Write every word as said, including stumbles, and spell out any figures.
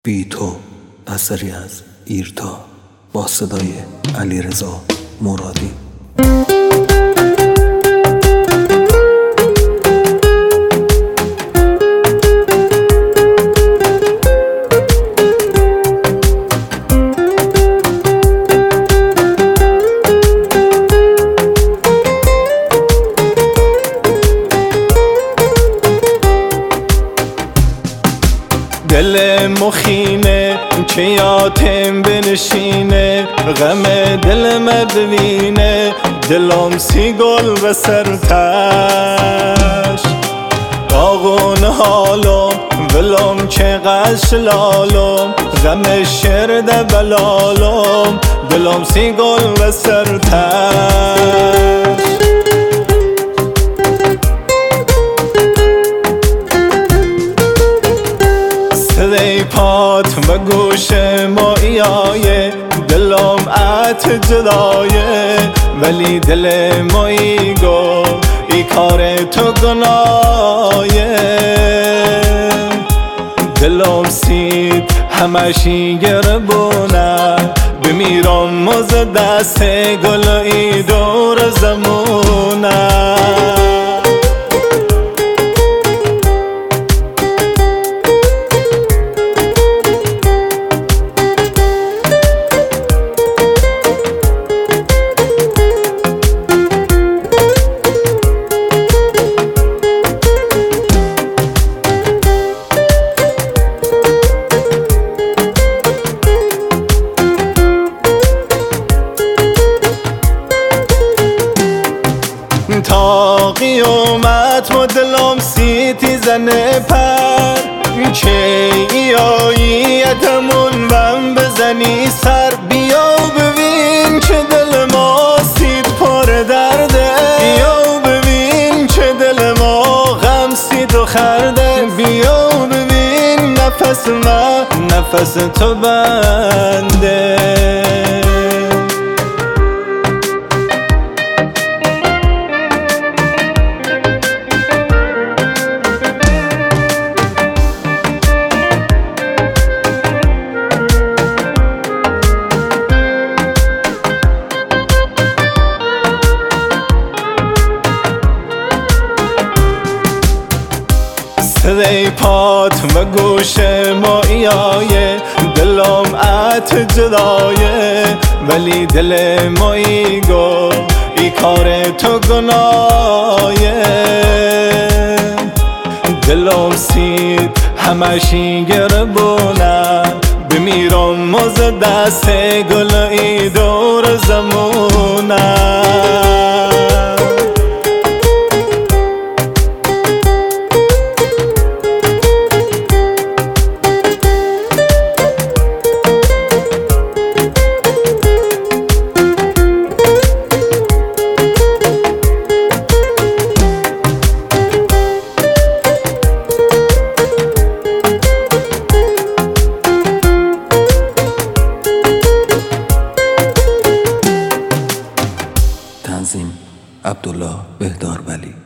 بی تو، اثری از ایرتا با صدای علیرضا مرادی. دل مخینه که یادم بنشینه، غم دل ما ببینه، دلم سی گل به سرتش داغون حالم ولم چقدر شلالم، غم شرده بلالم، دلم سی گل به سرتش. صدای پات و گوش مایه، دلم عت جدایه، ولی دل مایی گو ای کار تو گنایه. دلم سید همشی گربونه، بمیرم مز دست گل ای دور زمونه. تا قیامت ما دلم سیتی زنه پر، که ایاییتمون بم بزنی سر. بیا ببین که دل ما سید پر درده، بیا ببین که دل ما غم سید و خرده، بیا ببین نفس ما نفس تو بنده. صدای پات و گوش مایه، دلم عت جدایه، ولی دل مایی گو ای کار تو گنایه. دلم سید همشی گربونه، بمیرم مز دست گل ای دور زمونه. تنظیم عبدالله بهدار ولی.